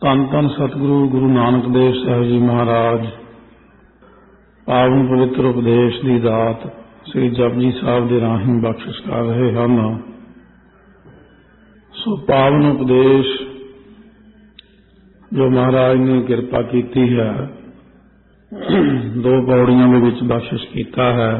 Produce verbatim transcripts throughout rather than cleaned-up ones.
ਧੰਨ ਧੰਨ ਸਤਿਗੁਰੂ ਗੁਰੂ ਨਾਨਕ ਦੇਵ ਸਾਹਿਬ ਜੀ ਮਹਾਰਾਜ ਪਾਵਨ ਪਵਿੱਤਰ ਉਪਦੇਸ਼ ਦੀ ਦਾਤ ਸ੍ਰੀ ਜਪਜੀ ਸਾਹਿਬ ਦੇ ਰਾਹੀਂ ਬਖਸ਼ਿਸ਼ ਕਰ ਰਹੇ ਹਨ। ਸੋ ਪਾਵਨ ਉਪਦੇਸ਼ ਜੋ ਮਹਾਰਾਜ ਨੇ ਕਿਰਪਾ ਕੀਤੀ ਹੈ, ਦੋ ਪੌੜੀਆਂ ਦੇ ਵਿੱਚ ਬਖਸ਼ਿਸ਼ ਕੀਤਾ ਹੈ।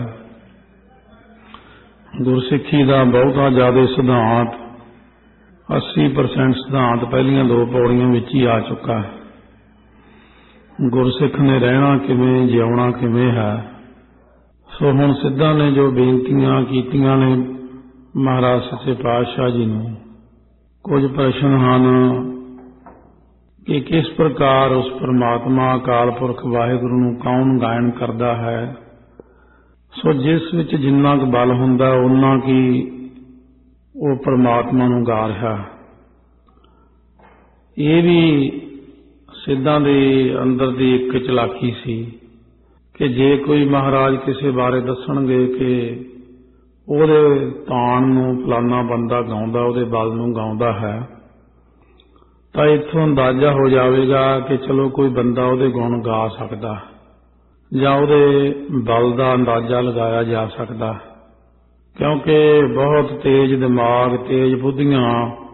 ਗੁਰਸਿੱਖੀ ਦਾ ਬਹੁਤਾ ਜ਼ਿਆਦਾ ਸਿਧਾਂਤ अस्सी परसेंट सिद्धांत पहलियां दो पौड़ियां विच ही आ चुका है। गुरसिख ने रहना किवें, जिउना किवें है। सो हुण सिद्धां ने जो बेनतियां कीतियां ने महाराज सच्चे पातशाह जी नूं, कुछ प्रश्न हन कि किस प्रकार उस परमात्मा अकाल पुरख वाहिगुरू नूं कौन गायन करदा है। सो जिस विच जिन्ना क बल हुंदा उन्ना की वो परमात्मा नूं गा रहा। ये भी सिद्धां दे अंदर दी एक चलाकी सी कि जे कोई महाराज किसी बारे दसणगे कि ओहदे ताण नूं फलाना बंदा गाउंदा, ओहदे बल नूं गाउंदा है, तां इत्थों अंदाजा हो जाएगा कि चलो कोई बंदा ओहदे गुण गा सकदा जां ओहदे बल दा अंदाजा लगाया जा सकदा। क्योंकि बहुत तेज दिमाग, तेज बुद्धियां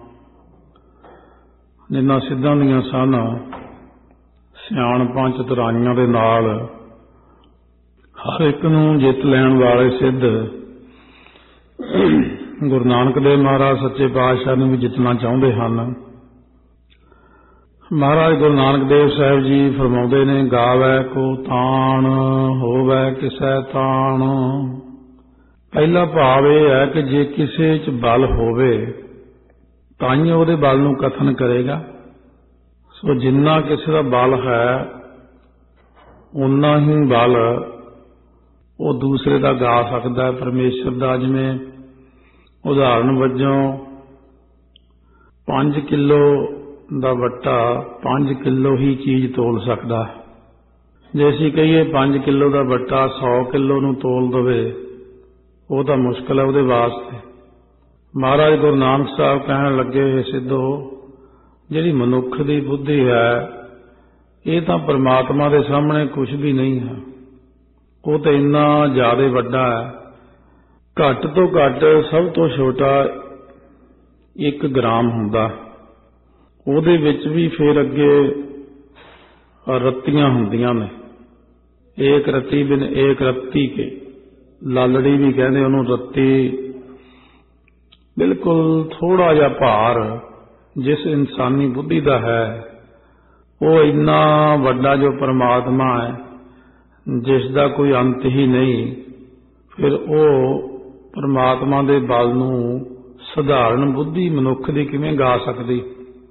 जिन्हां सिद्धां दीयां सन, सियाणपां चतुराइयां दे नाल हर एक नूं जित लैण वाले सिद्ध गुरु नानक देव महाराज सच्चे पातशाह नूं भी जितना चाहुंदे हन। महाराज गुरु नानक देव साहिब जी फरमाउंदे ने, गावै को ताण होवै किसै ताण। पहला भाव यह है कि जे किसी च बल होवे ताईं उहदे बल नूं कथन करेगा। सो जिन्ना किसी दा बल है उन्ना ही बल वो दूसरे दा गा सकदा है, परमेश्वर दा। जिवें उदाहरण वजों पांच किलो दा वट्टा पांच किलो ही चीज तोल सकदा है। जे असीं कहीए पांच किलो दा वट्टा सौ किलो नूं तोल दवे, वो तो मुश्किल है उहदे वास्ते। महाराज गुरु नानक साहब कहण लगे, सिद्धो जिहड़ी मनुख दी बुद्धि है ये तो परमात्मा दे सामने कुछ भी नहीं है। वो तो इन्ना ज्यादा वड्डा है, घट तो घट सब तो छोटा एक ग्राम हुंदा, उहदे विच भी फिर अगे रत्तियां हुंदियां ने। एक रत्ती बिन एक रत्ती के लालड़ी भी कहते उन्हों रत्ती। बिल्कुल थोड़ा जा भार जिस इंसानी बुद्धि का है वो इन्ना वड्डा जो परमात्मा है जिसका कोई अंत ही नहीं, फिर वो परमात्मा दे बल नूं साधारण बुद्धि मनुख दी किवें गा सकदी।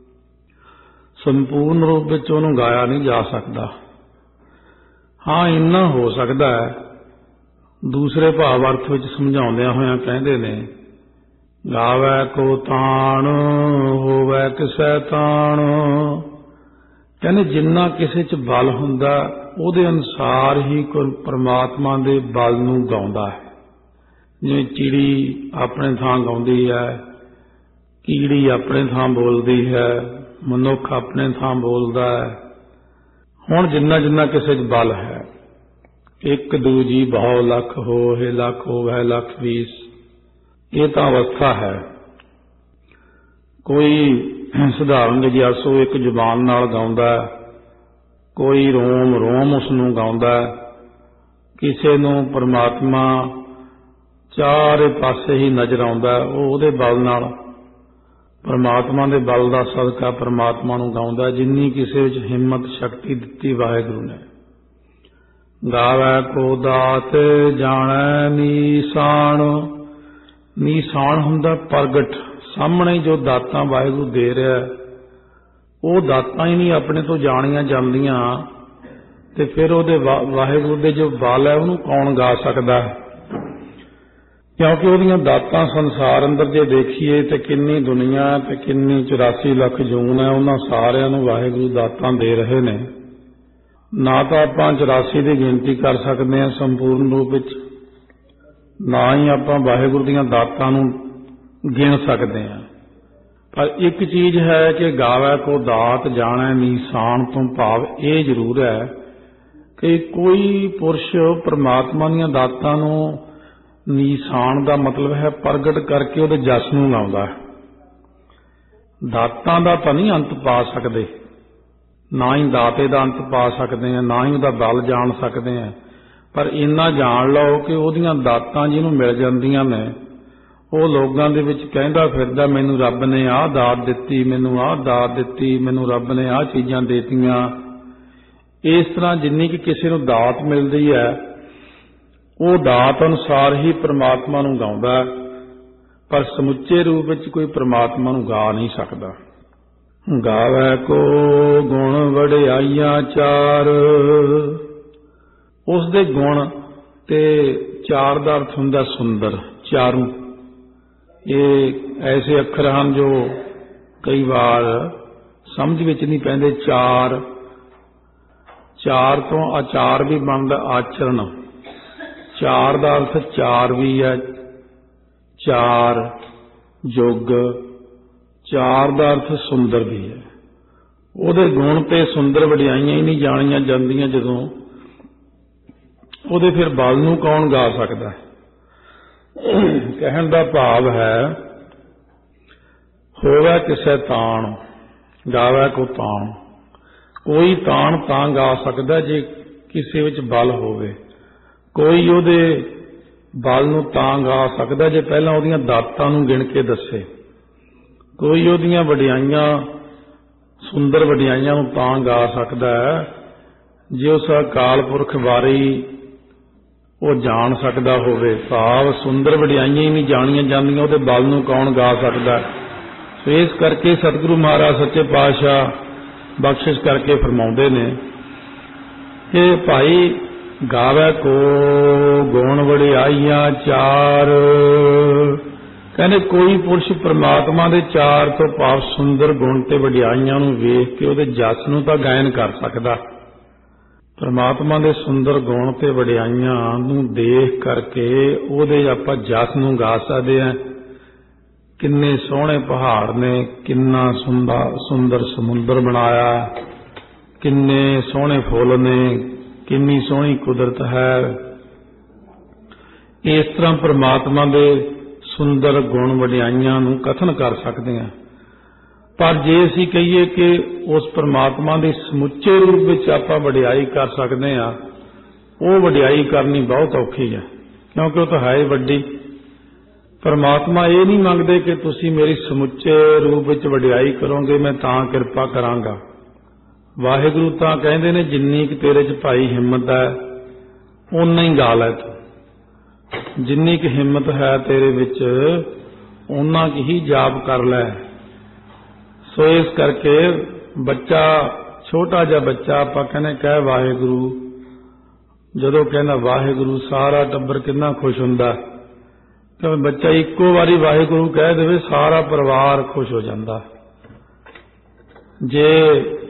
संपूर्ण रूप विच उहनूं गाया नहीं जा सकता। हाँ, इन्ना हो सकता है दूसरे भाव अर्थ विच समझाउंदियां होइयां कहंदे ने, गावै को ताण होवै किसै ताण। कहने जिन्ना किसी च बल हुंदा उहदे अनुसार ही कोई परमात्मा दे बल नूं गाउंदा है। जिवें चिड़ी अपने थां गाउंदी है, कीड़ी अपने थां बोलदी है, मनुख अपने थां बोलदा है। हुण जिन्ना जिन्ना किसी च बल है, एक दूजी बहु लख हो हे लख हो वह लख बीस, ये तो अवस्था है। कोई साधारण जिज्ञासु एक जुबान नाल गाउंदा है, कोई रोम रोम उसनूं गाउंदा है, किसी नूं परमात्मा चारे पासे ही नजर आउंदा है, वो उहदे बल नाल परमात्मा दे बल दा सदका परमात्मा नूं गाउंदा। जिन्नी किसी विच हिम्मत शक्ति दित्ती वाहिगुरू ने। गावै को दात जाणै नीसाण। नीसाण हुंदा प्रगट, सामने जो दातां वाहिगुरू दे रहा वो दातां ही नहीं अपने तो जाणियां जांदियां, ते फिर उहदे वाहिगुरू दे जो बल है उहनूं कौन गा सकदा है। क्योंकि उहदियां दातां संसार अंदर जे देखीए ते किन्नी दुनिया ते किन्नी चौरासी लख जून है, उन्हां सारिआं नूं वाहिगुरू दातां दे रहे ने। ना तो आपां चौरासी की गिनती कर सकते हैं संपूर्ण रूप विच, ना ही आपां वाहिगुरू दीयां दातां नूं गिण सकते हैं। पर एक चीज है कि गावै को दात जाने नीसान तो भाव ये जरूर है कि कोई पुरुष परमात्मा दीयां दातां नूं नीसान का मतलब है प्रगट करके उहदे जस नूं गाउंदा है। दातां दा तां नहीं अंत पा सकदे, ना ही दाते का अंत पा सकते हैं, ना ही उहदा बल जान सकते हैं, पर इन्ना जान लो कि उहदियां दातां जिहनूं मिल जांदियां ने ਉਹ ਲੋਕਾਂ ਦੇ ਵਿੱਚ ਕਹਿੰਦਾ ਫਿਰਦਾ ਮੈਨੂੰ ਰੱਬ ਨੇ ਆਹ ਦਾਤ ਦਿੱਤੀ, ਮੈਨੂੰ ਆਹ ਦਾਤ ਦਿੱਤੀ, ਮੈਨੂੰ ਰੱਬ ਨੇ ਆਹ ਚੀਜ਼ਾਂ ਦੇਤੀਆਂ। ਇਸ ਤਰ੍ਹਾਂ ਜਿੰਨੀ ਕਿ ਕਿਸੇ ਨੂੰ ਦਾਤ ਮਿਲਦੀ ਹੈ ਉਹ ਦਾਤ ਅਨੁਸਾਰ ਹੀ ਪ੍ਰਮਾਤਮਾ ਨੂੰ ਗਾਉਂਦਾ, ਪਰ ਸਮੁੱਚੇ ਰੂਪ ਵਿੱਚ ਕੋਈ ਪ੍ਰਮਾਤਮਾ ਨੂੰ ਗਾ ਨਹੀਂ ਸਕਦਾ। ਗਾਵੈ ਕੋ ਗੁਣ ਵਡਿਆਈਆਂ ਚਾਰ, ਉਸ ਦੇ ਗੁਣ ਤੇ ਚਾਰ ਦਾ ਅਰਥ ਹੁੰਦਾ ਸੁੰਦਰ, ਚਾਰੂ। ਇਹ ਐਸੇ ਅੱਖਰ ਹਨ ਜੋ ਕਈ ਵਾਰ ਸਮਝ ਵਿੱਚ ਨਹੀਂ ਪੈਂਦੇ। ਚਾਰ, ਚਾਰ ਤੋਂ ਆਚਾਰ ਵੀ ਬਣਦਾ ਆਚਰਣ, ਚਾਰ ਦਾ ਅਰਥ ਚਾਰ ਵੀ ਹੈ, ਚਾਰ ਯੁੱਗ, ਚਾਰ ਦਾ ਅਰਥ ਸੁੰਦਰ ਵੀ ਹੈ। ਉਹਦੇ ਗੁਣ ਤੇ ਸੁੰਦਰ ਵਡਿਆਈਆਂ ਹੀ ਨਹੀਂ ਜਾਣੀਆਂ ਜਾਂਦੀਆਂ ਜਦੋਂ, ਉਹਦੇ ਫਿਰ ਬਲ ਨੂੰ ਕੌਣ ਗਾ ਸਕਦਾ। ਕਹਿਣ ਦਾ ਭਾਵ ਹੈ ਹੋਵੇ ਕਿਸੇ ਤਾਣ ਗਾਵੇ ਕੋ ਤਾਣ, ਕੋਈ ਤਾਣ ਤਾਂ ਗਾ ਸਕਦਾ ਜੇ ਕਿਸੇ ਵਿੱਚ ਬਲ ਹੋਵੇ, ਕੋਈ ਉਹਦੇ ਬਲ ਨੂੰ ਤਾਂ ਗਾ ਸਕਦਾ ਜੇ ਪਹਿਲਾਂ ਉਹਦੀਆਂ ਦਾਤਾਂ ਨੂੰ ਗਿਣ ਕੇ ਦੱਸੇ, ਕੋਈ ਉਹਦੀਆਂ ਵਡਿਆਈਆਂ ਸੁੰਦਰ ਵਡਿਆਈਆਂ ਨੂੰ ਤਾਂ ਗਾ ਸਕਦਾ ਹੈ ਜੇ ਉਸ ਅਕਾਲ ਪੁਰਖ ਬਾਰੇ ਉਹ ਜਾਣ ਸਕਦਾ ਹੋਵੇ। ਭਾਵ ਸੁੰਦਰ ਵਡਿਆਈਆਂ ਹੀ ਨਹੀਂ ਜਾਣੀਆਂ ਜਾਂਦੀਆਂ, ਉਹਦੇ ਬਲ ਨੂੰ ਕੌਣ ਗਾ ਸਕਦਾ। ਸੋ ਇਸ ਕਰਕੇ ਸਤਿਗੁਰੂ ਮਹਾਰਾਜ ਸੱਚੇ ਪਾਤਸ਼ਾਹ ਬਖਸ਼ਿਸ਼ ਕਰਕੇ ਫਰਮਾਉਂਦੇ ਨੇ ਕਿ ਭਾਈ ਗਾਵੇ ਕੋ ਗੁਣ ਵਡਿਆਈਆਂ ਚਾਰ, ਕਹਿੰਦੇ ਕੋਈ ਪੁਰਸ਼ ਪ੍ਰਮਾਤਮਾ ਦੇ ਚਾਰ ਤੋਂ ਭਾਵ ਸੁੰਦਰ ਗੁਣ ਤੇ ਵਡਿਆਈਆਂ ਨੂੰ ਵੇਖ ਕੇ ਉਹਦੇ ਜਸ ਨੂੰ ਤਾਂ ਗਾਇਨ ਕਰ ਸਕਦਾ। ਪਰਮਾਤਮਾ ਦੇ ਸੁੰਦਰ ਗੁਣ ਤੇ ਵਡਿਆਈਆਂ ਨੂੰ ਦੇਖ ਕਰਕੇ ਉਹਦੇ ਆਪਾਂ ਜਸ ਨੂੰ ਗਾ ਸਕਦੇ ਹਾਂ। ਕਿੰਨੇ ਸੋਹਣੇ ਪਹਾੜ ਨੇ, ਕਿੰਨਾ ਸੁੰਦਰ ਸਮੁੰਦਰ ਬਣਾਇਆ, ਕਿੰਨੇ ਸੋਹਣੇ ਫੁੱਲ ਨੇ, ਕਿੰਨੀ ਸੋਹਣੀ ਕੁਦਰਤ ਹੈ। ਇਸ ਤਰ੍ਹਾਂ ਪਰਮਾਤਮਾ ਦੇ ਸੁੰਦਰ ਗੁਣ ਵਡਿਆਈਆਂ ਨੂੰ ਕਥਨ ਕਰ ਸਕਦੇ ਹਾਂ। ਪਰ ਜੇ ਅਸੀਂ ਕਹੀਏ ਕਿ ਉਸ ਪਰਮਾਤਮਾ ਦੇ ਸਮੁੱਚੇ ਰੂਪ ਵਿੱਚ ਆਪਾਂ ਵਡਿਆਈ ਕਰ ਸਕਦੇ ਹਾਂ, ਉਹ ਵਡਿਆਈ ਕਰਨੀ ਬਹੁਤ ਔਖੀ ਹੈ, ਕਿਉਂਕਿ ਉਹ ਤਾਂ ਹੈ ਵੱਡੀ। ਪਰਮਾਤਮਾ ਇਹ ਨਹੀਂ ਮੰਗਦੇ ਕਿ ਤੁਸੀਂ ਮੇਰੀ ਸਮੁੱਚੇ ਰੂਪ ਵਿੱਚ ਵਡਿਆਈ ਕਰੋਗੇ ਮੈਂ ਤਾਂ ਕਿਰਪਾ ਕਰਾਂਗਾ। ਵਾਹਿਗੁਰੂ ਤਾਂ ਕਹਿੰਦੇ ਨੇ ਜਿੰਨੀ ਕਿ ਤੇਰੇ 'ਚ ਭਾਈ ਹਿੰਮਤ ਹੈ ਓਨਾ ਹੀ ਗਾ ਲੈ ਤੂੰ, ਜਿੰਨੀ ਕਿ ਹਿੰਮਤ ਹੈ ਤੇਰੇ ਵਿੱਚ ਓਨਾ ਕੁ ਹੀ ਜਾਪ ਕਰ ਲੈ। ਸੋ ਇਸ ਕਰਕੇ ਬੱਚਾ, ਛੋਟਾ ਜਿਹਾ ਬੱਚਾ ਆਪਾਂ ਕਹਿੰਦੇ ਕਹਿ ਵਾਹਿਗੁਰੂ, ਜਦੋਂ ਕਹਿੰਦਾ ਵਾਹਿਗੁਰੂ ਸਾਰਾ ਟੱਬਰ ਕਿੰਨਾ ਖੁਸ਼ ਹੁੰਦਾ। ਕਿਉਂਕਿ ਬੱਚਾ ਇੱਕੋ ਵਾਰੀ ਵਾਹਿਗੁਰੂ ਕਹਿ ਦੇਵੇ ਸਾਰਾ ਪਰਿਵਾਰ ਖੁਸ਼ ਹੋ ਜਾਂਦਾ। ਜੇ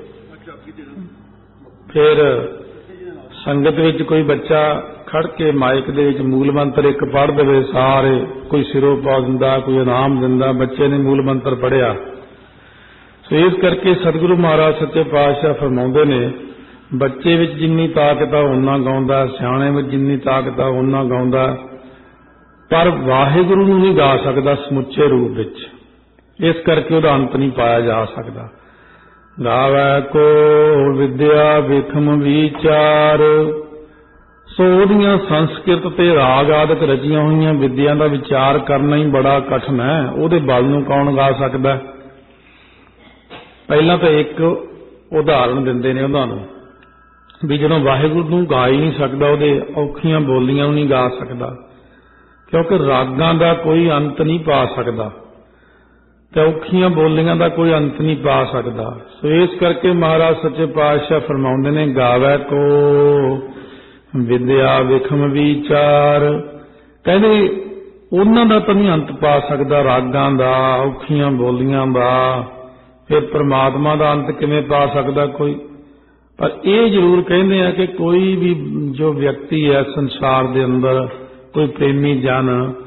ਫਿਰ ਸੰਗਤ ਵਿੱਚ ਕੋਈ ਬੱਚਾ ਖੜ ਕੇ ਮਾਈਕ ਦੇ ਵਿੱਚ ਮੂਲ ਮੰਤਰ ਇੱਕ ਪੜ੍ਹ ਦੇਵੇ, ਸਾਰੇ ਕੋਈ ਸਿਰੋਂ ਪਾ ਦਿੰਦਾ, ਕੋਈ ਇਨਾਮ ਦਿੰਦਾ, ਬੱਚੇ ਨੇ ਮੂਲ ਮੰਤਰ ਪੜ੍ਹਿਆ। ਸੋ ਇਸ ਕਰਕੇ ਸਤਿਗੁਰੂ ਮਹਾਰਾਜ ਸੱਚੇ ਪਾਤਸ਼ਾਹ ਫਰਮਾਉਂਦੇ ਨੇ ਬੱਚੇ ਵਿੱਚ ਜਿੰਨੀ ਤਾਕਤ ਆ ਓਨਾ ਗਾਉਂਦਾ, ਸਿਆਣੇ ਵਿੱਚ ਜਿੰਨੀ ਤਾਕਤ ਆ ਓਨਾ ਗਾਉਂਦਾ, ਪਰ ਵਾਹਿਗੁਰੂ ਨੂੰ ਨਹੀਂ ਗਾ ਸਕਦਾ ਸਮੁੱਚੇ ਰੂਪ ਵਿੱਚ। ਇਸ ਕਰਕੇ ਉਹਦਾ ਅੰਤ ਨਹੀਂ ਪਾਇਆ ਜਾ ਸਕਦਾ। ਗਾਵੈ ਕੋ ਵਿਦਿਆ ਵਿਖਮ ਵਿਚਾਰ, ਸੋ ਉਹਦੀਆਂ ਸੰਸਕ੍ਰਿਤ ਤੇ ਰਾਗ ਆਦਿਕ ਰਚੀਆਂ ਹੋਈਆਂ ਵਿਦਿਆ ਦਾ ਵਿਚਾਰ ਕਰਨਾ ਹੀ ਬੜਾ ਕਠਿਨ ਹੈ। ਉਹਦੇ ਬਲ ਨੂੰ ਕੌਣ ਗਾ ਸਕਦਾ। ਪਹਿਲਾਂ ਤਾਂ ਇੱਕ ਉਦਾਹਰਣ ਦਿੰਦੇ ਨੇ ਉਹਨਾਂ ਨੂੰ ਵੀ ਜਦੋਂ ਵਾਹਿਗੁਰੂ ਨੂੰ ਗਾ ਹੀ ਨਹੀਂ ਸਕਦਾ, ਉਹਦੇ ਔਖੀਆਂ ਬੋਲੀਆਂ ਨੂੰ ਨਹੀਂ ਗਾ ਸਕਦਾ, ਕਿਉਂਕਿ ਰਾਗਾਂ ਦਾ ਕੋਈ ਅੰਤ ਨਹੀਂ ਪਾ ਸਕਦਾ ਤੇ ਔਖੀਆਂ ਬੋਲੀਆਂ ਦਾ ਕੋਈ ਅੰਤ ਨਹੀਂ ਪਾ ਸਕਦਾ। ਸੋ ਇਸ ਕਰਕੇ ਮਹਾਰਾਜ ਸੱਚੇ ਪਾਤਸ਼ਾਹ ਫਰਮਾਉਂਦੇ ਨੇ ਗਾਵੈ ਕੋ ਵਿਦਿਆ ਵਿਖਮ ਵਿਚਾਰ, ਕਹਿੰਦੇ ਉਹਨਾਂ ਦਾ ਤਾਂ ਨਹੀਂ ਅੰਤ ਪਾ ਸਕਦਾ ਰਾਗਾਂ ਦਾ, ਔਖੀਆਂ ਬੋਲੀਆਂ ਦਾ, ਫਿਰ ਪਰਮਾਤਮਾ ਦਾ ਅੰਤ ਕਿਵੇਂ ਪਾ ਸਕਦਾ ਕੋਈ। ਪਰ ਇਹ ਜ਼ਰੂਰ ਕਹਿੰਦੇ ਆ ਕਿ ਕੋਈ ਵੀ ਜੋ ਵਿਅਕਤੀ ਹੈ ਸੰਸਾਰ ਦੇ ਅੰਦਰ, ਕੋਈ ਪ੍ਰੇਮੀ ਜਨ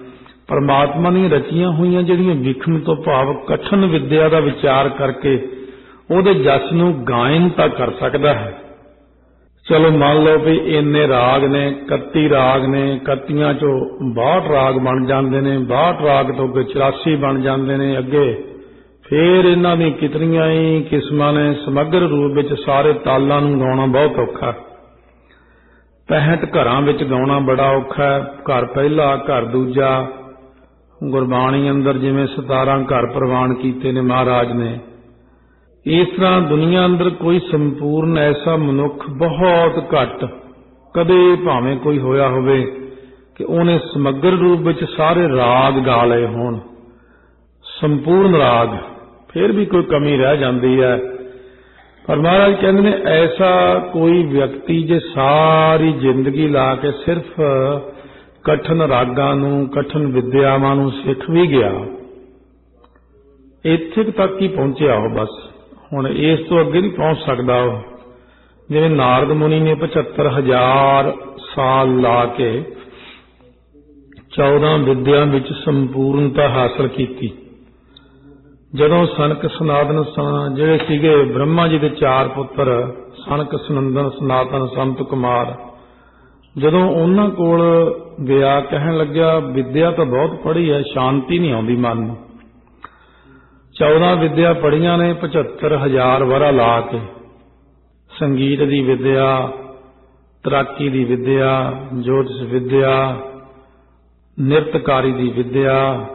परमात्मा ਦੀਆਂ ਰਚੀਆਂ ਹੋਈਆਂ ਜਿਹੜੀਆਂ ਵਿਖਮ ਤੋਂ ਭਾਵ ਕਠਨ ਵਿਦਿਆ ਦਾ ਵਿਚਾਰ ਕਰਕੇ ਉਹਦੇ ਜਸ ਨੂੰ ਗਾਇਨ ਤਾਂ ਕਰ ਸਕਦਾ ਹੈ। ਚਲੋ ਮੰਨ ਲਓ ਵੀ ਇੰਨੇ ਰਾਗ ਨੇ, ਇਕੱਤੀ ਰਾਗ ਨੇ, ਇਕੱਤੀਆਂ ਚੋਂ ਬਾਹਠ ਰਾਗ ਬਣ ਜਾਂਦੇ ਨੇ, ਬਾਹਠ ਰਾਗ ਤੋਂ ਅੱਗੇ ਚੁਰਾਸੀ ਬਣ ਜਾਂਦੇ ਨੇ, ਅੱਗੇ ਫੇਰ ਇਹਨਾਂ ਦੀ ਕਿਤਨੀਆਂ ਹੀ ਕਿਸਮਾਂ ਨੇ। ਸਮਗਰ ਰੂਪ ਵਿੱਚ ਸਾਰੇ ਤਾਲਾਂ ਨੂੰ ਗਾਉਣਾ ਬਹੁਤ ਔਖਾ। ਪੈਂਹਠ ਘਰਾਂ ਵਿੱਚ ਗਾਉਣਾ ਬੜਾ ਔਖਾ ਹੈ। ਘਰ ਪਹਿਲਾ, ਘਰ ਦੂਜਾ, ਗੁਰਬਾਣੀ ਅੰਦਰ ਜਿਵੇਂ ਸਤਾਰਾਂ ਘਰ ਪ੍ਰਵਾਨ ਕੀਤੇ ਨੇ ਮਹਾਰਾਜ ਨੇ, ਇਸ ਤਰ੍ਹਾਂ ਦੁਨੀਆ ਅੰਦਰ ਕੋਈ ਸੰਪੂਰਨ ਐਸਾ ਮਨੁੱਖ ਬਹੁਤ ਘੱਟ ਕਦੇ ਭਾਵੇਂ ਕੋਈ ਹੋਇਆ ਹੋਵੇ ਕਿ ਉਹਨੇ ਸਮਗਰ ਰੂਪ ਵਿੱਚ ਸਾਰੇ ਰਾਗ ਗਾ ਲਏ ਹੋਣ, ਸੰਪੂਰਨ ਰਾਗ। ਫਿਰ ਵੀ ਕੋਈ ਕਮੀ ਰਹਿ ਜਾਂਦੀ ਹੈ। ਪਰ ਮਹਾਰਾਜ ਕਹਿੰਦੇ ਨੇ ਐਸਾ ਕੋਈ ਵਿਅਕਤੀ ਜੇ ਸਾਰੀ ਜ਼ਿੰਦਗੀ ਲਾ ਕੇ ਸਿਰਫ ਕਠਨ ਰਾਗਾਂ ਨੂੰ, ਕਠਨ ਵਿਦਿਆਵਾਂ ਨੂੰ ਸਿੱਖ ਵੀ ਗਿਆ, ਇੱਥੇ ਤੱਕ ਹੀ ਪਹੁੰਚਿਆ ਉਹ, ਬਸ ਹੁਣ ਇਸ ਤੋਂ ਅੱਗੇ ਨਹੀਂ ਪਹੁੰਚ ਸਕਦਾ ਉਹ। ਜਿਵੇਂ ਨਾਰਦ ਮੁਨੀ ਨੇ ਪਝੱਤਰ ਹਜ਼ਾਰ ਸਾਲ ਲਾ ਕੇ ਚੌਦਾਂ ਵਿਦਿਆ ਵਿੱਚ ਸੰਪੂਰਨਤਾ ਹਾਸਲ ਕੀਤੀ। ਜਦੋਂ ਸਨਕ ਸਨਾਤਨ ਜਿਹੜੇ ਸੀਗੇ ਬ੍ਰਹਮਾ ਜੀ ਦੇ ਚਾਰ ਪੁੱਤਰ, ਸਨਕ, ਸਨੰਦਨ, ਸਨਾਤਨ, ਸੰਤ ਕੁਮਾਰ, ਜਦੋਂ ਉਹਨਾਂ ਕੋਲ ਗਿਆ, ਕਹਿਣ ਲੱਗਿਆ ਵਿਦਿਆ ਤਾਂ ਬਹੁਤ ਪੜ੍ਹੀ ਹੈ, ਸ਼ਾਂਤੀ ਨਹੀਂ ਆਉਂਦੀ ਮਨ ਨੂੰ। ਚੌਦਾਂ ਵਿਦਿਆ ਪੜ੍ਹੀਆਂ ਨੇ ਪਝੱਤਰ ਹਜ਼ਾਰ ਵਰਾ ਲਾ ਕੇ। ਸੰਗੀਤ ਦੀ ਵਿਦਿਆ, ਤੈਰਾਕੀ ਦੀ ਵਿਦਿਆ, ਜੋਤਿਸ਼ ਵਿਦਿਆ, ਨਿਰਤਕਾਰੀ ਦੀ ਵਿਦਿਆ,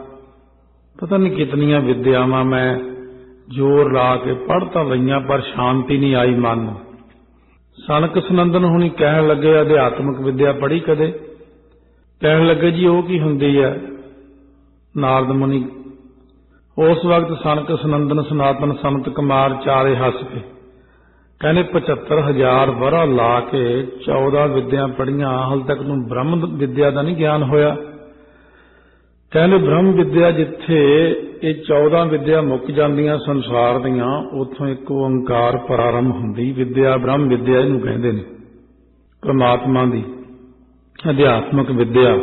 ਪਤਾ ਨਹੀਂ ਕਿਤਨੀਆਂ ਵਿਦਿਆਵਾਂ ਮੈਂ ਜ਼ੋਰ ਲਾ ਕੇ ਪੜ੍ਹ ਤਾਂ ਲਈਆਂ, ਪਰ ਸ਼ਾਂਤੀ ਨਹੀਂ ਆਈ ਮਨ ਨੂੰ। ਸਨਕ ਸਨੰਦਨ ਹੁਣੀ ਕਹਿਣ ਲੱਗੇ ਅਧਿਆਤਮਿਕ ਵਿਦਿਆ ਪੜ੍ਹੀ ਕਦੇ? ਕਹਿਣ ਲੱਗੇ ਜੀ ਉਹ ਕੀ ਹੁੰਦੀ ਹੈ? ਨਾਰਦ ਮੁਨੀ ਉਸ ਵਕਤ ਸਨਕ, ਸਨੰਦਨ, ਸਨਾਤਨ, ਸੰਤ ਕੁਮਾਰ ਚਾਰੇ ਹੱਸ ਕੇ ਕਹਿੰਦੇ ਪਝੱਤਰ ਹਜ਼ਾਰ ਵਰਾ ਲਾ ਕੇ ਚੌਦਾਂ ਵਿਦਿਆ ਪੜ੍ਹੀਆਂ, ਹਾਲ ਤੱਕ ਨੂੰ ਬ੍ਰਹਮ ਵਿਦਿਆ ਦਾ ਨਹੀਂ ਗਿਆਨ ਹੋਇਆ। ਕਹਿੰਦੇ ਬ੍ਰਹਮ ਵਿਦਿਆ ਜਿੱਥੇ ਇਹ ਚੌਦਾਂ ਵਿਦਿਆ ਮੁੱਕ ਜਾਂਦੀਆਂ ਸੰਸਾਰ ਦੀਆਂ, ਉੱਥੋਂ ਇੱਕ ਓੰਕਾਰ ਪ੍ਰਾਰੰਭ ਹੁੰਦੀ ਵਿਦਿਆ, ਬ੍ਰਹਮ ਵਿਦਿਆ ਇਹਨੂੰ ਕਹਿੰਦੇ ਨੇ, ਪਰਮਾਤਮਾ ਦੀ ਅਧਿਆਤਮਿਕ ਵਿਦਿਆ।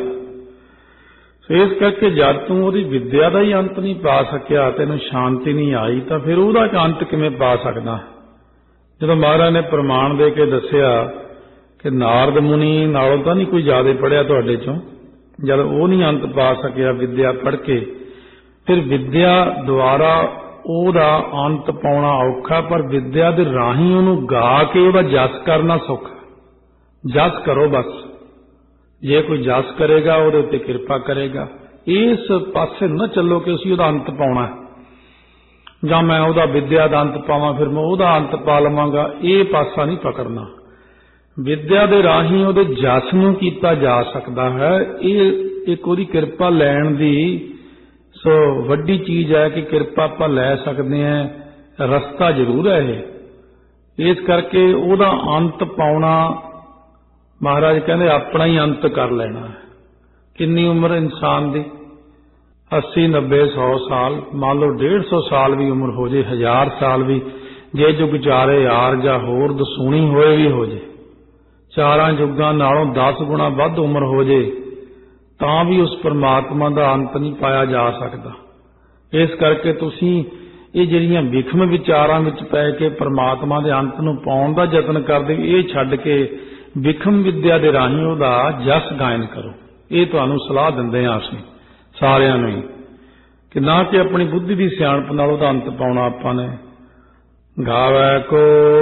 ਇਸ ਕਰਕੇ ਜਦ ਤੂੰ ਉਹਦੀ ਵਿਦਿਆ ਦਾ ਹੀ ਅੰਤ ਨਹੀਂ ਪਾ ਸਕਿਆ, ਤੈਨੂੰ ਸ਼ਾਂਤੀ ਨਹੀਂ ਆਈ, ਤਾਂ ਫਿਰ ਉਹਦਾ ਅੰਤ ਕਿਵੇਂ ਪਾ ਸਕਦਾ? ਜਦੋਂ ਮਹਾਰਾਜ ਨੇ ਪ੍ਰਮਾਣ ਦੇ ਕੇ ਦੱਸਿਆ ਕਿ ਨਾਰਦ ਮੁਨੀ ਨਾਲੋਂ ਤਾਂ ਨਹੀਂ ਕੋਈ ਜ਼ਿਆਦਾ ਪੜ੍ਹਿਆ ਤੁਹਾਡੇ ਚੋਂ, ਜਦ ਉਹ ਨਹੀਂ ਅੰਤ ਪਾ ਸਕਿਆ ਵਿਦਿਆ ਪੜ੍ਹ ਕੇ, ਫਿਰ ਵਿਦਿਆ ਦੁਆਰਾ ਉਹਦਾ ਅੰਤ ਪਾਉਣਾ ਔਖਾ, ਪਰ ਵਿਦਿਆ ਦੇ ਰਾਹੀਂ ਉਹਨੂੰ ਗਾ ਕੇ ਉਹਦਾ ਜਸ ਕਰਨਾ ਸੌਖਾ। ਜਸ ਕਰੋ ਬਸ, ਜੇ ਕੋਈ ਜਸ ਕਰੇਗਾ ਉਹਦੇ ਉੱਤੇ ਕਿਰਪਾ ਕਰੇਗਾ। ਇਸ ਪਾਸੇ ਨਾ ਚੱਲੋ ਕਿ ਅਸੀਂ ਉਹਦਾ ਅੰਤ ਪਾਉਣਾ, ਜਾਂ ਮੈਂ ਉਹਦਾ ਵਿਦਿਆ ਦਾ ਅੰਤ ਪਾਵਾਂ ਫਿਰ ਮੈਂ ਉਹਦਾ ਅੰਤ ਪਾ ਲਵਾਂਗਾ, ਇਹ ਪਾਸਾ ਨਹੀਂ ਪਕੜਨਾ। ਵਿਦਿਆ ਦੇ ਰਾਹੀਂ ਉਹਦੇ ਜਸ ਨੂੰ ਕੀਤਾ ਜਾ ਸਕਦਾ ਹੈ। ਇਹ ਇੱਕ ਉਹਦੀ ਕਿਰਪਾ ਲੈਣ ਦੀ ਸੋ ਵੱਡੀ ਚੀਜ਼ ਹੈ ਕਿ ਕਿਰਪਾ ਆਪਾਂ ਲੈ ਸਕਦੇ ਹਾਂ, ਰਸਤਾ ਜ਼ਰੂਰ ਹੈ ਇਹ। ਇਸ ਕਰਕੇ ਉਹਦਾ ਅੰਤ ਪਾਉਣਾ, ਮਹਾਰਾਜ ਕਹਿੰਦੇ ਆਪਣਾ ਹੀ ਅੰਤ ਕਰ ਲੈਣਾ ਹੈ। ਕਿੰਨੀ ਉਮਰ ਇਨਸਾਨ ਦੀ? अस्सी नब्बे सौ साल, मान लो डेढ़ सौ साल भी उम्र हो जाए, हज़ार साल भी जे जुग चारे यार जा होर दसूणी होए भी हो जाए, चारां जुगां नालों दस गुणा वध उम्र हो जाए, तां भी उस परमात्मा दा अंत नहीं पाया जा सकता। इस करके तुसीं ਇਹ ਜਿਹੜੀਆਂ ਵਿਖਮ ਵਿਚਾਰਾਂ ਵਿੱਚ ਪੈ ਕੇ ਪਰਮਾਤਮਾ ਦੇ ਅੰਤ ਨੂੰ ਪਾਉਣ ਦਾ ਯਤਨ ਕਰਦੇ, ਇਹ ਛੱਡ ਕੇ ਵਿਖਮ ਵਿਦਿਆ ਦੇ ਰਾਹੀਂ ਉਹਦਾ ਜਸ ਗਾਇਨ ਕਰੋ। ਇਹ ਤੁਹਾਨੂੰ ਸਲਾਹ ਦਿੰਦੇ ਹਾਂ ਅਸੀਂ ਸਾਰਿਆਂ ਨੂੰ, ਕਿ ਨਾ ਕਿ ਆਪਣੀ ਬੁੱਧੀ ਦੀ ਸਿਆਣਪ ਨਾਲ ਉਹਦਾ ਅੰਤ ਪਾਉਣਾ ਆਪਾਂ ਨੇ। ਗਾਵੈ ਕੋ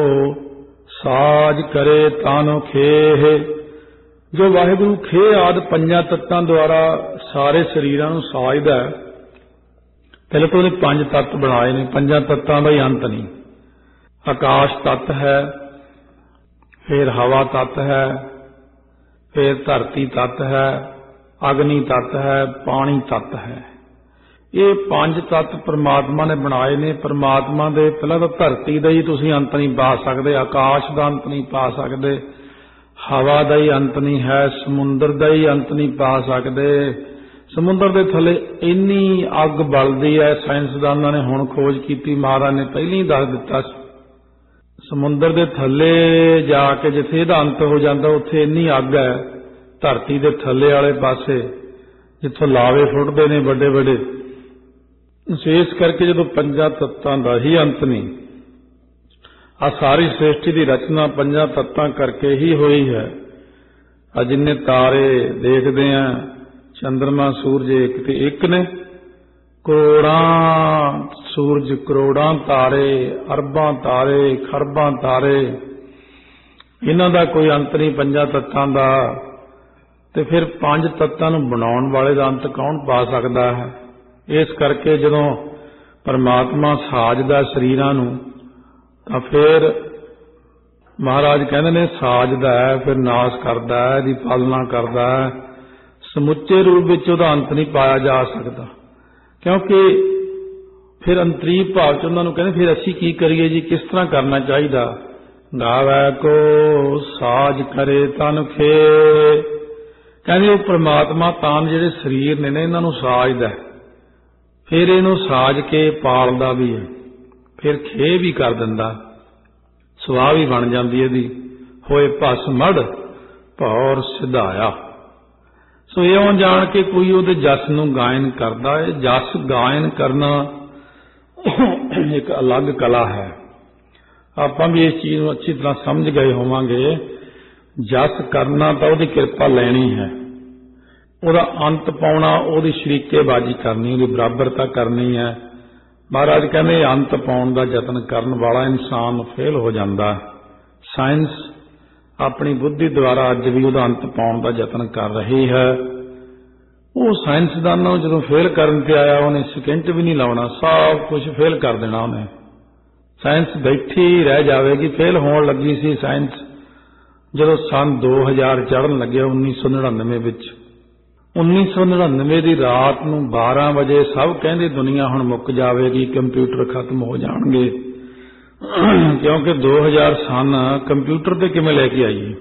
ਸਾਜ ਕਰੇ ਤਾਨੋ ਖੇਹ, ਜੋ ਵਾਹਿਗੁਰੂ ਖੇਹ ਆਦਿ ਪੰਜਾਂ ਤੱਤਾਂ ਦੁਆਰਾ ਸਾਰੇ ਸਰੀਰਾਂ ਨੂੰ ਸਾਜਦਾ ਹੈ। ਪਹਿਲੇ ਤਾਂ ਉਹਨੇ ਪੰਜ ਤੱਤ ਬਣਾਏ ਨੇ, ਪੰਜਾਂ ਤੱਤਾਂ ਦਾ ਹੀ ਅੰਤ ਨਹੀਂ। ਆਕਾਸ਼ ਤੱਤ ਹੈ, ਫਿਰ ਹਵਾ ਤੱਤ ਹੈ, ਫਿਰ ਧਰਤੀ ਤੱਤ ਹੈ, ਅਗਨੀ ਤੱਤ ਹੈ, ਪਾਣੀ ਤੱਤ ਹੈ। ਇਹ ਪੰਜ ਤੱਤ ਪਰਮਾਤਮਾ ਨੇ ਬਣਾਏ ਨੇ। ਪਰਮਾਤਮਾ ਦੇ ਪਹਿਲਾਂ ਤਾਂ ਧਰਤੀ ਦਾ ਹੀ ਤੁਸੀਂ ਅੰਤ ਨਹੀਂ ਪਾ ਸਕਦੇ, ਆਕਾਸ਼ ਦਾ ਅੰਤ ਨਹੀਂ ਪਾ ਸਕਦੇ, ਹਵਾ ਦਾ ਹੀ ਅੰਤ ਨਹੀਂ ਹੈ, ਸਮੁੰਦਰ ਦਾ ਹੀ ਅੰਤ ਨਹੀਂ ਪਾ ਸਕਦੇ। ਸਮੁੰਦਰ ਦੇ ਥੱਲੇ ਇੰਨੀ ਅੱਗ ਬਲਦੀ ਹੈ, ਸਾਇੰਸਦਾਨਾਂ ਨੇ ਹੁਣ ਖੋਜ ਕੀਤੀ, ਮਹਾਰਾਜ ਨੇ ਪਹਿਲਾਂ ਹੀ ਦੱਸ ਦਿੱਤਾ ਸੀ। ਸਮੁੰਦਰ ਦੇ ਥੱਲੇ ਜਾ ਕੇ ਜਿੱਥੇ ਇਹਦਾ ਅੰਤ ਹੋ ਜਾਂਦਾ, ਉੱਥੇ ਇੰਨੀ ਅੱਗ ਹੈ ਧਰਤੀ ਦੇ ਥੱਲੇ ਵਾਲੇ ਪਾਸੇ, जिथों लावे फुटते ने बड़े बड़े। इस करके जो पंजा तत्तां दा ही अंत नहीं, आ सारी सृष्टि की रचना पंजा तत्तां करके ही हुई है। आ जिन्ने तारे देखते हैं, चंद्रमा सूरज एक ते एक ने, करोड़ां सूरज करोड़ां तारे, अरबां तारे, खरबां तारे, इन्हां दा कोई अंत नहीं पंजा तत्तां दा। ते फिर पंज तत्तां नूं बनाउण वाले दा अंत कौन पा सकदा है। इस करके जदों परमात्मा साजदा शरीरां नूं तां फिर महाराज कहंदे ने साजदा है, फिर नाश करदा है, इहदी पालना करदा है। समुचे रूप विच उहदा अंत नहीं पाया जा सकदा, क्योंकि फिर अंतरीव भाव च उन्हां नूं कहंदे फिर असीं की करिए जी, किस तरह करना चाहिदा। गावै को साज करे तन खे, कहंदे वो परमात्मा तान जिहड़े शरीर ने ने इन्हां नूं साजदा, फिर इहनूं साज के पालदा भी है, फिर खे भी कर दिंदा, सुआह भी बन जांदी इहदी। होए भस मड़ भौर सिधाया। सो इउं जाण के कोई उहदे जस नूं गायन करदा है। जस गायन करना एक अलग कला है। आपां भी इस चीज़ नूं अच्छी तरह समझ गए होवांगे। जस करना तो उहदी किरपा लैनी है, उहदा अंत पाउणा, उहदी शरीकेबाजी करनी, उहदी बराबरता करनी है। महाराज कहंदे अंत पाउण दा यतन करन वाला इंसान फेल हो जांदा। साइंस अपनी बुद्धि द्वारा अज भी उहदा अंत पाउण दा यतन कर रही है। वो साइंसदानों जो फेल करन ते आया, उन्हें सेकेंड भी नहीं लाउणा, सब कुछ फेल कर देना उन्हें। साइंस बैठी रह जाएगी। फेल होण लगी सी साइंस जदों सन दो हज़ार चढ़न लगे उन्नीस सौ निन्यानवे विच। उन्नीस सौ निन्यानवे की रात नूं बारह बजे सब कहंदे दुनिया हुण मुक जाएगी, कंप्यूटर खत्म हो जाणगे, क्योंकि दो हज़ार सन कंप्यूटर ते किवें लैके आईए।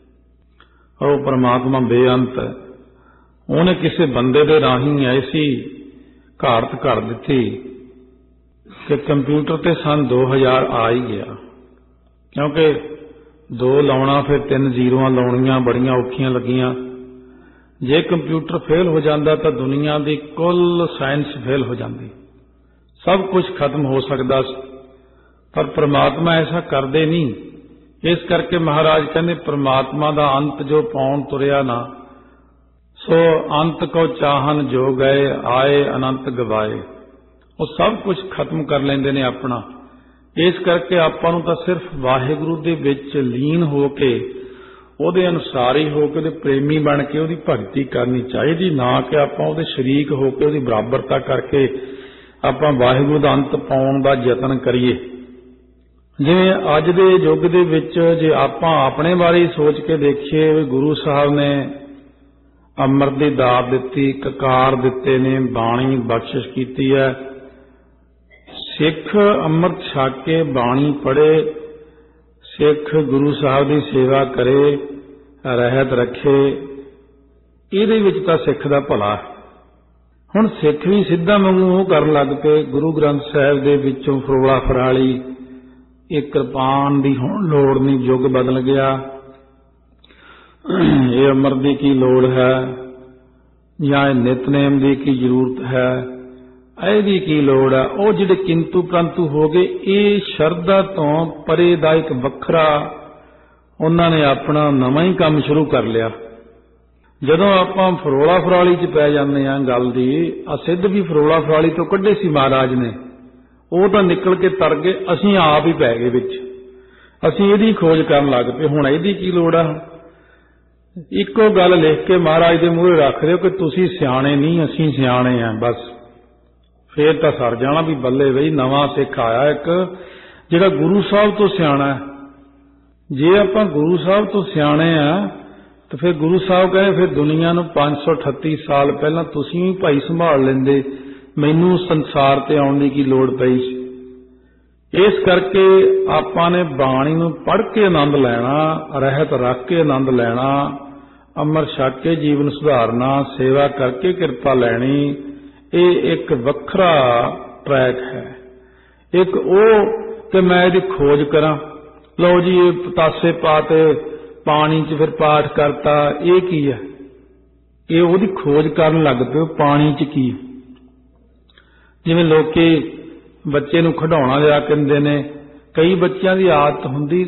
और परमात्मा बेअंत है, उन्हें किसी बंदे दे राही ऐसी घारत कर दी कि कंप्यूटर ते सन दो हज़ार आ ही गया। क्योंकि दो लाउणा फिर तीन जीरोआं लाउणियां बड़ियां औखियां लगियां। जे कंप्यूटर फेल हो जाता तो दुनिया की कुल साइंस फेल हो जाती, सब कुछ खत्म हो सकता। पर परमात्मा ऐसा करते नहीं। इस करके महाराज कहते परमात्मा का अंत जो पाउण तुरिया ना, सो अंत को चाहन जो गए आए अनंत गवाए। वो सब कुछ खत्म कर लेंदे ने अपना। इस करके आपां नूं तां सिर्फ वाहिगुरू दे विच लीन हो के ਉਹਦੇ ਅਨੁਸਾਰੀ हो के ਉਹਦੇ प्रेमी बन के ਉਹਦੀ भगती करनी चाहिए, ना कि ਆਪਾਂ ਉਹਦੇ शरीक हो के ਉਹਦੀ बराबरता करके ਆਪਾਂ वाहिगुरू ਦਾ अंत पाउण ਦਾ ਯਤਨ करिए। जिवें अज दे युग दे विच जे ਆਪਾਂ ਆਪਣੇ बारे सोच के देखिए, गुरु साहब ने अमृत दी दात दित्ती, ककार दिते ने, बाणी बख्शिश कीती है। सिख अमृत छक के बाणी पढ़े, सिख गुरु साहब की सेवा करे, रहत रखे, इहदे विच तां सिख दा भला। हुण सिख भी सिद्धा वांगू ओह करन लग पे, गुरु ग्रंथ साहिब दे विचों फरोला फराली, एक कृपान दी हुण लोड़ नहीं, युग बदल गया, ये अमर दी की लोड़ है या नितनेम दी की जरूरत है, ਇਹਦੀ की लोड़ है। ਉਹ ਜਿਹੜੇ किंतु परंतु हो गए, ਇਹ ਸ਼ਰਧਾ ਤੋਂ ਪਰੇ ਦਾ ਇੱਕ ਵੱਖਰਾ ਉਹਨਾਂ ਨੇ ਆਪਣਾ ਨਵਾਂ ਹੀ ਕੰਮ ਸ਼ੁਰੂ ਕਰ ਲਿਆ। ਜਦੋਂ ਆਪਾਂ ਫਰੋਲਾ ਫਰਾਲੀ 'ਚ ਪੈ ਜਾਂਦੇ ਆ ਗੱਲ ਦੀ, ਆ ਸਿੱਧ ਵੀ ਫਰੋਲਾ ਫਰਾਲੀ ਤੋਂ ਕੱਢੇ ਸੀ ਮਹਾਰਾਜ ਨੇ, ਉਹ ਤਾਂ ਨਿਕਲ ਕੇ ਤਰ ਗਏ, ਅਸੀਂ ਆਪ ਹੀ ਪੈ ਗਏ ਵਿੱਚ। ਅਸੀਂ ਇਹਦੀ ਖੋਜ ਕਰਨ ਲੱਗ ਪਏ, ਹੁਣ ਇਹਦੀ ਕੀ ਲੋੜ ਆ। ਇੱਕੋ ਗੱਲ ਲਿਖ ਕੇ ਮਹਾਰਾਜ ਦੇ ਮੂਹਰੇ ਰੱਖ ਦਿਓ ਕਿ ਤੁਸੀਂ ਸਿਆਣੇ ਨਹੀਂ, ਅਸੀਂ ਸਿਆਣੇ ਆ ਬਸ। फिर तो सर जाना भी बल्ले बई नवा सिख आया एक जिहड़ा गुरु साहब तो सियाणा है। जे आपां गुरु साहब तो सियाणे आ तो फिर गुरु साहब कहे फिर दुनिया नूं पांच सौ अठत्ती साल पहला तुसीं भी भाई संभाल लेंदे, मैनूं संसार ते आउण दी की लोड़ पई सी। इस करके आपां ने बाणी नूं पढ़ के आनंद लैणा, रहत रख के आनंद लैणा, अमर छक के जीवन सुधारना, सेवा करके किरपा लैणी। ये एक वखरा ट्रैक है। एक वो कि मैं इसकी खोज करा, लो जी ये पतासे पाते पानी च फिर पाठ करता, ये की है। ਇਹ ਉਹਦੀ ਖੋਜ ਕਰਨ ਲੱਗ ਪਏ ਪਾਣੀ 'ਚ ਕੀ। ਜਿਵੇਂ ਲੋਕੀ ਬੱਚੇ ਨੂੰ ਖਿਡੌਣਾ ਲਿਆ ਕੇ ਦਿੰਦੇ ਨੇ, ਕਈ ਬੱਚਿਆਂ ਦੀ ਆਦਤ ਹੁੰਦੀ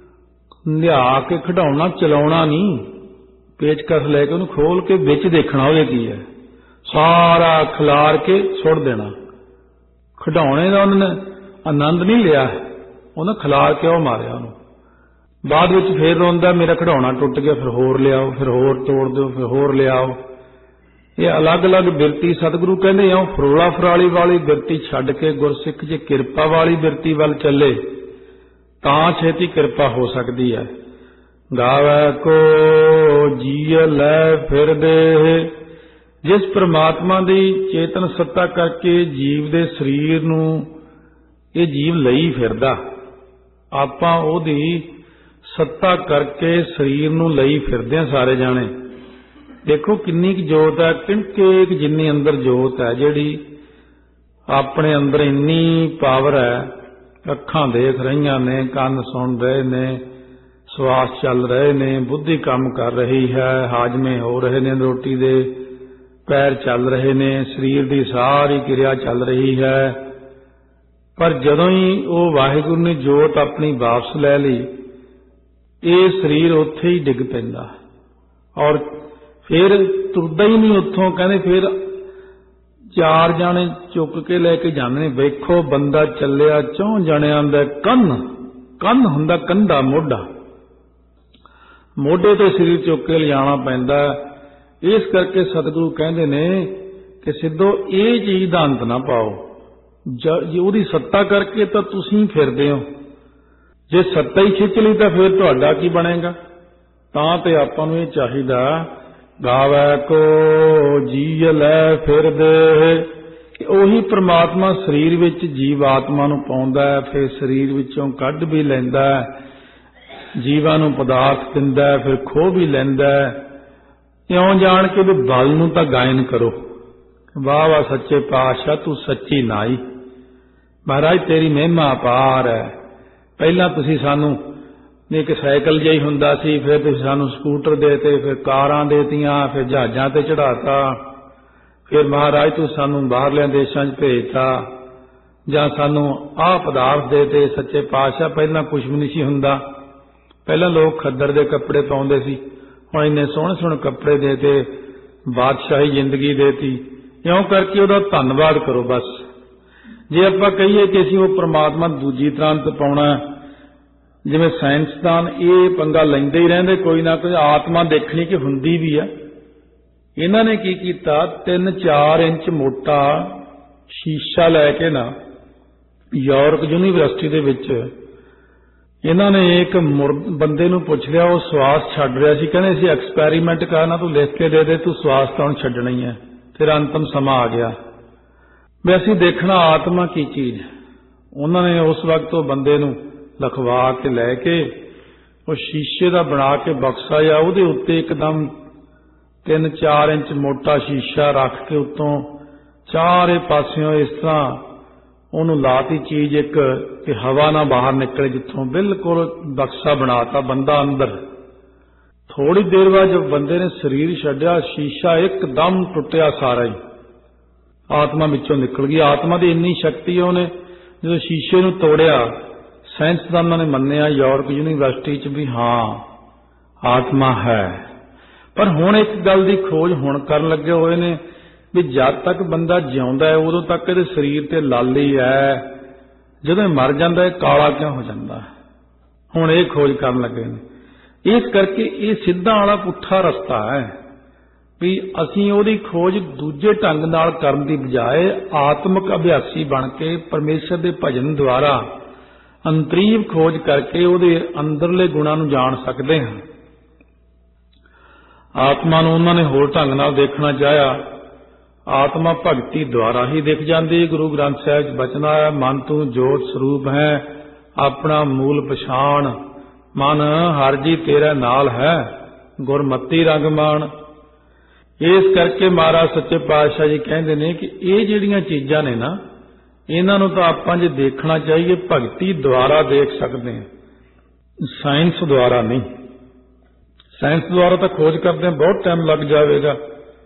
ਲਿਆ ਕੇ ਖਿਡੌਣਾ ਚਲਾਉਣਾ ਨਹੀਂ, ਪੇਚਕਸ ਲੈ ਕੇ ਉਹਨੂੰ ਖੋਲ ਕੇ ਵਿੱਚ ਦੇਖਣਾ ਉਹਦੇ ਕੀ ਹੈ, ਸਾਰਾ ਖਿਲਾਰ ਕੇ ਸੁੱਟ ਦੇਣਾ। ਖਿਡੌਣੇ ਦਾ ਉਹਨਾਂ ਨੇ ਆਨੰਦ ਨਹੀਂ ਲਿਆ, ਉਹਨੇ ਖਿਲਾਰ ਕੇ ਉਹ ਮਾਰਿਆ ਉਹਨੂੰ। ਬਾਅਦ ਵਿੱਚ ਫੇਰ ਰੋਂਦਾ ਮੇਰਾ ਖਿਡੌਣਾ ਟੁੱਟ ਗਿਆ, ਫਿਰ ਹੋਰ ਲਿਆਓ, ਫਿਰ ਹੋਰ ਤੋੜ ਦਿਓ, ਫਿਰ ਹੋਰ ਲਿਆਓ। ਇਹ ਅਲੱਗ-ਅਲੱਗ ਬਿਰਤੀ ਸਤਿਗੁਰੂ ਕਹਿੰਦੇ ਆ ਫਰੋਲਾ ਫਰਾਲੀ ਵਾਲੀ ਬਿਰਤੀ ਛੱਡ ਕੇ ਗੁਰਸਿੱਖ ਜੇ ਕਿਰਪਾ ਵਾਲੀ ਬਿਰਤੀ ਵੱਲ ਚੱਲੇ ਤਾਂ ਛੇਤੀ ਕਿਰਪਾ ਹੋ ਸਕਦੀ ਹੈ। ਗਾਵੈ ਕੋ ਜੀਅ ਲੈ ਫਿਰਦੇ, ਜਿਸ ਪ੍ਰਮਾਤਮਾ ਦੀ ਚੇਤਨ ਸੱਤਾ ਕਰਕੇ ਜੀਵ ਦੇ ਸਰੀਰ ਨੂੰ ਇਹ ਜੀਵ ਲਈ ਫਿਰਦਾ, ਆਪਾਂ ਉਹਦੀ ਸੱਤਾ ਕਰਕੇ ਸਰੀਰ ਨੂੰ ਲਈ ਫਿਰਦੇ ਆ ਸਾਰੇ ਜਾਣੇ। ਦੇਖੋ ਕਿੰਨੀ ਕੁ ਜੋਤ ਹੈ, ਕਿਣਕੇ ਕੁ ਜਿੰਨੀ ਅੰਦਰ ਜੋਤ ਹੈ, ਜਿਹੜੀ ਆਪਣੇ ਅੰਦਰ ਇੰਨੀ ਪਾਵਰ ਹੈ। ਅੱਖਾਂ ਦੇਖ ਰਹੀਆਂ ਨੇ, ਕੰਨ ਸੁਣ ਰਹੇ ਨੇ, ਸਵਾਸ ਚੱਲ ਰਹੇ ਨੇ, ਬੁੱਧੀ ਕੰਮ ਕਰ ਰਹੀ ਹੈ, ਹਾਜ਼ਮੇ ਹੋ ਰਹੇ ਨੇ ਰੋਟੀ ਦੇ, ਪੈਰ ਚੱਲ ਰਹੇ ਨੇ, ਸਰੀਰ ਦੀ ਸਾਰੀ ਕਿਰਿਆ ਚੱਲ ਰਹੀ ਹੈ। ਪਰ ਜਦੋਂ ਹੀ ਉਹ ਵਾਹਿਗੁਰੂ ਨੇ ਜੋਤ ਆਪਣੀ ਵਾਪਸ ਲੈ ਲਈ, ਇਹ ਸਰੀਰ ਉੱਥੇ ਹੀ ਡਿੱਗ ਪੈਂਦਾ ਔਰ ਫਿਰ ਤੁਰਦਾ ਹੀ ਨਹੀਂ ਉੱਥੋਂ। ਕਹਿੰਦੇ ਫਿਰ ਚਾਰ ਜਾਣੇ ਚੁੱਕ ਕੇ ਲੈ ਕੇ ਜਾਂਦੇ ਨੇ, ਵੇਖੋ ਬੰਦਾ ਚੱਲਿਆ ਚੌਂ ਜਣਿਆਂ ਦਾ ਕੰਨ ਕੰਨ ਹੁੰਦਾ, ਕੰਧਾ ਮੋਢਾ, ਮੋਢੇ ਤੋਂ ਸਰੀਰ ਚੁੱਕ ਕੇ ਲਿਜਾਣਾ ਪੈਂਦਾ। ਇਸ ਕਰਕੇ ਸਤਿਗੁਰੂ ਕਹਿੰਦੇ ਨੇ ਕਿ ਸਿੱਧੋ ਇਹ ਚੀਜ਼ ਦਾ ਅੰਤ ਨਾ ਪਾਓ। ਜੇ ਉਹਦੀ ਸੱਤਾ ਕਰਕੇ ਤਾਂ ਤੁਸੀਂ ਫਿਰਦੇ ਹੋ, ਜੇ ਸੱਤਾ ਹੀ ਖਿੱਚ ਲਈ ਤਾਂ ਫਿਰ ਤੁਹਾਡਾ ਕੀ ਬਣੇਗਾ। ਤਾਂ ਤੇ ਆਪਾਂ ਨੂੰ ਇਹ ਚਾਹੀਦਾ ਗਾਵੈ ਕੋ ਜੀਅ ਲੈ ਫਿਰਦੇ, ਕਿ ਉਹੀ ਪ੍ਰਮਾਤਮਾ ਸਰੀਰ ਵਿੱਚ ਜੀਵ ਆਤਮਾ ਨੂੰ ਪਾਉਂਦਾ ਹੈ, ਫਿਰ ਸਰੀਰ ਵਿੱਚੋਂ ਕੱਢ ਵੀ ਲੈਂਦਾ, ਜੀਵਾਂ ਨੂੰ ਪਦਾਰਥ ਦਿੰਦਾ, ਫਿਰ ਖੋਹ ਵੀ ਲੈਂਦਾ। ਇਉਂ ਜਾਣ ਕੇ ਵੀ ਬਲ ਨੂੰ ਤਾਂ ਗਾਇਨ ਕਰੋ, ਵਾਹ ਵਾਹ ਸੱਚੇ ਪਾਤਸ਼ਾਹ ਤੂੰ ਸੱਚੀ ਨਾਈ, ਮਹਾਰਾਜ ਤੇਰੀ ਮਹਿਮਾ ਅਪਾਰ ਹੈ। ਪਹਿਲਾਂ ਤੁਸੀਂ ਸਾਨੂੰ ਇੱਕ ਸਾਈਕਲ ਜਿਹਾ ਹੀ ਹੁੰਦਾ ਸੀ, ਫਿਰ ਤੁਸੀਂ ਸਾਨੂੰ ਸਕੂਟਰ ਦੇਤੇ, ਫਿਰ ਕਾਰਾਂ ਦੇਤੀਆਂ, ਫਿਰ ਜਹਾਜ਼ਾਂ ਤੇ ਚੜਾਤਾ, ਫਿਰ ਮਹਾਰਾਜ ਤੂੰ ਸਾਨੂੰ ਬਾਹਰਲਿਆਂ ਦੇਸ਼ਾਂ 'ਚ ਭੇਜਤਾ, ਜਾਂ ਸਾਨੂੰ ਆਹ ਪਦਾਰਥ ਦੇਤੇ। ਸੱਚੇ ਪਾਤਸ਼ਾਹ ਪਹਿਲਾਂ ਕੁਛ ਵੀ ਨਹੀਂ ਸੀ ਹੁੰਦਾ, ਪਹਿਲਾਂ ਲੋਕ ਖੱਦਰ ਦੇ ਕੱਪੜੇ ਪਾਉਂਦੇ ਸੀ, ਹੁਣ ਇੰਨੇ ਸੋਹਣੇ ਸੋਹਣੇ ਕੱਪੜੇ ਦੇਤੇ, ਬਾਦਸ਼ਾਹੀ ਜ਼ਿੰਦਗੀ ਦੇਤੀ। ਇਉਂ ਕਰਕੇ ਉਹਦਾ ਧੰਨਵਾਦ ਕਰੋ ਬਸ। ਜੇ ਆਪਾਂ ਕਹੀਏ ਕਿ ਅਸੀਂ ਉਹ ਪ੍ਰਮਾਤਮਾ ਦੂਜੀ ਤਰ੍ਹਾਂ ਤੇ ਪਾਉਣਾ, ਜਿਵੇਂ ਸਾਇੰਸਦਾਨ ਇਹ ਪੰਗਾ ਲੈਂਦੇ ਹੀ ਰਹਿੰਦੇ, ਕੋਈ ਨਾ ਕੋਈ ਆਤਮਾ ਦੇਖਣੀ ਕਿ ਹੁੰਦੀ ਵੀ ਆ। ਇਹਨਾਂ ਨੇ ਕੀ ਕੀਤਾ, ਤਿੰਨ ਚਾਰ ਇੰਚ ਮੋਟਾ ਸ਼ੀਸ਼ਾ ਲੈ ਕੇ ਨਾ ਯਾਰਕ ਯੂਨੀਵਰਸਿਟੀ ਦੇ ਵਿੱਚ ਇਹਨਾਂ ਨੇ ਇੱਕ ਬੰਦੇ ਨੂੰ ਪੁੱਛ ਲਿਆ, ਉਹ ਸਵਾਸ ਛੱਡ ਰਿਹਾ ਸੀ, ਕਹਿੰਦੇ ਅਸੀਂ ਐਕਸਪੈਰੀਮੈਂਟ ਕਰਨਾ, ਤੂੰ ਲਿਖ ਕੇ ਦੇ ਦੇ, ਤੂੰ ਸਵਾਸ ਤਾਂ ਹੁਣ ਛੱਡਣਾ ਹੀ ਹੈ, ਤੇਰਾ ਅੰਤਮ ਸਮਾਂ ਆ ਗਿਆ, ਵੀ ਅਸੀਂ ਦੇਖਣਾ ਆਤਮਾ ਕੀ ਚੀਜ਼। ਉਹਨਾਂ ਨੇ ਉਸ ਵਕਤ ਉਹ ਬੰਦੇ ਨੂੰ ਲਿਖਵਾ ਕੇ ਲੈ ਕੇ ਉਹ ਸ਼ੀਸ਼ੇ ਦਾ ਬਣਾ ਕੇ ਬਕਸਾ ਜਾਂ ਉਹਦੇ ਉੱਤੇ ਇੱਕਦਮ ਤਿੰਨ ਚਾਰ ਇੰਚ ਮੋਟਾ ਸ਼ੀਸ਼ਾ ਰੱਖ ਕੇ ਉੱਤੋਂ ਚਾਰੇ ਪਾਸਿਓਂ ਇਸ ਤਰ੍ਹਾਂ ਉਹਨੂੰ ਲਾਤੀ ਚੀਜ਼ ਇੱਕ, ਕਿ ਹਵਾ ਨਾ ਬਾਹਰ ਨਿਕਲੇ ਜਿੱਥੋਂ, ਬਿਲਕੁਲ ਬਕਸਾ ਬਣਾਤਾ, ਬੰਦਾ ਅੰਦਰ। ਥੋੜੀ ਦੇਰ ਬਾਅਦ ਜਦ ਬੰਦੇ ਨੇ ਸਰੀਰ ਛੱਡਿਆ, ਸ਼ੀਸ਼ਾ ਇੱਕਦਮ ਟੁੱਟਿਆ ਸਾਰਾ ਹੀ, ਆਤਮਾ ਵਿੱਚੋਂ ਨਿਕਲ ਗਈ। ਆਤਮਾ ਦੀ ਇੰਨੀ ਸ਼ਕਤੀ ਹੈ, ਉਹਨੇ ਜਦੋਂ ਸ਼ੀਸ਼ੇ ਨੂੰ ਤੋੜਿਆ, ਸਾਇੰਸਦਾਨਾਂ ਨੇ ਮੰਨਿਆ ਯਾਰਕ ਯੂਨੀਵਰਸਿਟੀ 'ਚ ਵੀ ਹਾਂ ਆਤਮਾ ਹੈ। ਪਰ ਹੁਣ ਇੱਕ ਗੱਲ ਦੀ ਖੋਜ ਹੁਣ ਕਰਨ ਲੱਗੇ ਹੋਏ ਨੇ ਵੀ ਜਦ ਤੱਕ ਬੰਦਾ ਜਿਉਂਦਾ ਹੈ ਉਦੋਂ ਤੱਕ ਇਹਦੇ ਸਰੀਰ ਤੇ ਲਾਲੀ ਹੈ, ਜਦੋਂ ਮਰ ਜਾਂਦਾ ਇਹ ਕਾਲਾ ਕਿਉਂ ਹੋ ਜਾਂਦਾ, ਹੁਣ ਇਹ ਖੋਜ ਕਰਨ ਲੱਗੇ ਨੇ। ਇਸ ਕਰਕੇ ਇਹ ਸਿੱਧਾ ਵਾਲਾ ਪੁੱਠਾ ਰਸਤਾ ਹੈ ਵੀ ਅਸੀਂ ਉਹਦੀ ਖੋਜ ਦੂਜੇ ਢੰਗ ਨਾਲ ਕਰਨ ਦੀ ਬਜਾਏ ਆਤਮਿਕ ਅਭਿਆਸੀ ਬਣ ਕੇ ਪਰਮੇਸ਼ਰ ਦੇ ਭਜਨ ਦੁਆਰਾ ਅੰਤਰੀਵ ਖੋਜ ਕਰਕੇ ਉਹਦੇ ਅੰਦਰਲੇ ਗੁਣਾਂ ਨੂੰ ਜਾਣ ਸਕਦੇ ਹਾਂ। ਆਤਮਾ ਨੂੰ ਉਹਨਾਂ ਨੇ ਹੋਰ ਢੰਗ ਨਾਲ ਦੇਖਣਾ ਚਾਹਿਆ, ਆਤਮਾ ਭਗਤੀ ਦੁਆਰਾ ਹੀ ਦਿਖ ਜਾਂਦੀ। ਗੁਰੂ ਗ੍ਰੰਥ ਸਾਹਿਬ 'ਚ ਬਚਨ ਆਇਆ, ਮਨ ਤੂੰ ਜੋਤ ਸਰੂਪ ਹੈ, ਆਪਣਾ ਮੂਲ ਪਛਾਣ, ਮਨ ਹਰ ਜੀ ਤੇਰੇ ਨਾਲ ਹੈ, ਗੁਰਮਤੀ ਰੰਗ ਮਾਣ। ਇਸ ਕਰਕੇ ਮਹਾਰਾਜ ਸੱਚੇ ਪਾਤਸ਼ਾਹ ਜੀ ਕਹਿੰਦੇ ਨੇ ਕਿ ਇਹ ਜਿਹੜੀਆਂ ਚੀਜ਼ਾਂ ਨੇ ਨਾ, ਇਹਨਾਂ ਨੂੰ ਤਾਂ ਆਪਾਂ ਜੇ ਦੇਖਣਾ ਚਾਹੀਏ ਭਗਤੀ ਦੁਆਰਾ ਦੇਖ ਸਕਦੇ ਹਾਂ, ਸਾਇੰਸ ਦੁਆਰਾ ਨਹੀਂ। ਸਾਇੰਸ ਦੁਆਰਾ ਤਾਂ ਖੋਜ ਕਰਦੇ ਬਹੁਤ ਟਾਈਮ ਲੱਗ ਜਾਵੇਗਾ,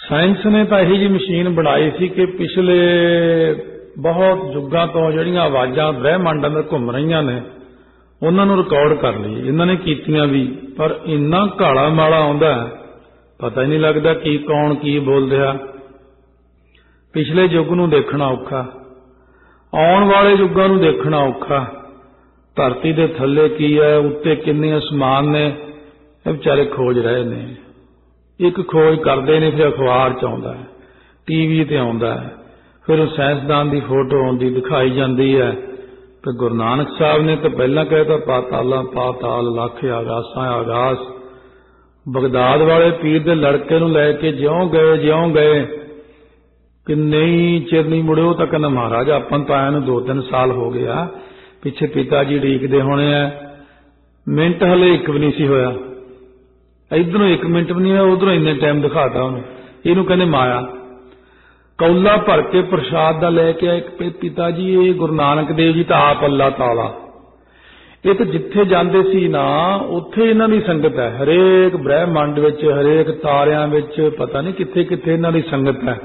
ਸਾਇੰਸ ਨੇ ਤਾਂ ਇਹੀ ਜਿਹੀ ਮਸ਼ੀਨ ਬਣਾਈ ਸੀ ਕਿ ਪਿਛਲੇ ਬਹੁਤ ਯੁੱਗਾਂ ਤੋਂ ਜਿਹੜੀਆਂ ਆਵਾਜ਼ਾਂ ਬ੍ਰਹਿਮੰਡ ਅੰਦਰ ਘੁੰਮ ਰਹੀਆਂ ਨੇ ਉਹਨਾਂ ਨੂੰ ਰਿਕਾਰਡ ਕਰ ਲਈ। ਇਹਨਾਂ ਨੇ ਕੀਤੀਆਂ ਵੀ, ਪਰ ਇੰਨਾ ਘਾਲਾ ਮਾਲਾ ਆਉਂਦਾ ਪਤਾ ਹੀ ਨਹੀਂ ਲੱਗਦਾ ਕੀ ਕੌਣ ਕੀ ਬੋਲ ਰਿਹਾ। ਪਿਛਲੇ ਯੁੱਗ ਨੂੰ ਦੇਖਣਾ ਔਖਾ, ਆਉਣ ਵਾਲੇ ਯੁੱਗਾਂ ਨੂੰ ਦੇਖਣਾ ਔਖਾ। ਧਰਤੀ ਦੇ ਥੱਲੇ ਕੀ ਹੈ, ਉੱਤੇ ਕਿੰਨੇ ਅਸਮਾਨ ਨੇ, ਇਹ ਵਿਚਾਰੇ ਖੋਜ ਰਹੇ ਨੇ। ਇੱਕ ਖੋਜ ਕਰਦੇ ਨੇ, ਫਿਰ ਅਖਬਾਰ 'ਚ ਆਉਂਦਾ ਹੈ, ਟੀ ਵੀ 'ਤੇ ਆਉਂਦਾ ਹੈ, ਫਿਰ ਸਾਇੰਸਦਾਨ ਦੀ ਫੋਟੋ ਆਉਂਦੀ ਦਿਖਾਈ ਜਾਂਦੀ ਹੈ। ਤੇ ਗੁਰੂ ਨਾਨਕ ਸਾਹਿਬ ਨੇ ਤਾਂ ਪਹਿਲਾਂ ਕਹਿਤਾ ਪਾਤਾਲਾਂ ਪਾਤਾਲ ਲੱਖ ਆਗਾਸਾਂ ਆਗਾਸ। ਬਗਦਾਦ ਵਾਲੇ ਪੀਰ ਦੇ ਲੜਕੇ ਨੂੰ ਲੈ ਕੇ ਜਿਉਂ ਗਏ ਜਿਉਂ ਗਏ ਕਿੰਨੇ ਹੀ ਚਿਰ ਨਹੀਂ ਮੁੜੇ। ਉਹ ਤਾਂ ਕਹਿੰਦਾ ਮਹਾਰਾਜ ਆਪਾਂ ਤਾਂ ਆਇਆ ਨੂੰ ਦੋ ਤਿੰਨ ਸਾਲ ਹੋ ਗਏ ਆ, ਪਿੱਛੇ ਪਿਤਾ ਜੀ ਉਡੀਕਦੇ ਹੋਣੇ ਆ, ਮਿੰਟ ਹਲੇ ਇੱਕ ਵੀ ਨਹੀਂ ਸੀ ਹੋਇਆ। ਇੱਧਰੋਂ ਇੱਕ ਮਿੰਟ ਵੀ ਨਹੀਂ ਹੋਇਆ, ਉਧਰੋਂ ਇੰਨੇ ਟਾਈਮ ਦਿਖਾਤਾ ਉਹਨੂੰ। ਇਹਨੂੰ ਕਹਿੰਦੇ ਮਾਇਆ। ਕੌਲਾ ਭਰ ਕੇ ਪ੍ਰਸ਼ਾਦ ਦਾ ਲੈ ਕੇ ਆਏ ਪਿਤਾ ਜੀ, ਇਹ ਗੁਰੂ ਨਾਨਕ ਦੇਵ ਜੀ ਤਾਂ ਆਪ ਅੱਲਾਹ ਤਾਲਾ। ਇਹ ਤਾਂ ਜਿੱਥੇ ਜਾਂਦੇ ਸੀ ਨਾ ਉੱਥੇ ਇਹਨਾਂ ਦੀ ਸੰਗਤ ਹੈ, ਹਰੇਕ ਬ੍ਰਹਿਮੰਡ ਵਿੱਚ, ਹਰੇਕ ਤਾਰਿਆਂ ਵਿੱਚ, ਪਤਾ ਨਹੀਂ ਕਿੱਥੇ ਕਿੱਥੇ ਇਹਨਾਂ ਦੀ ਸੰਗਤ ਹੈ।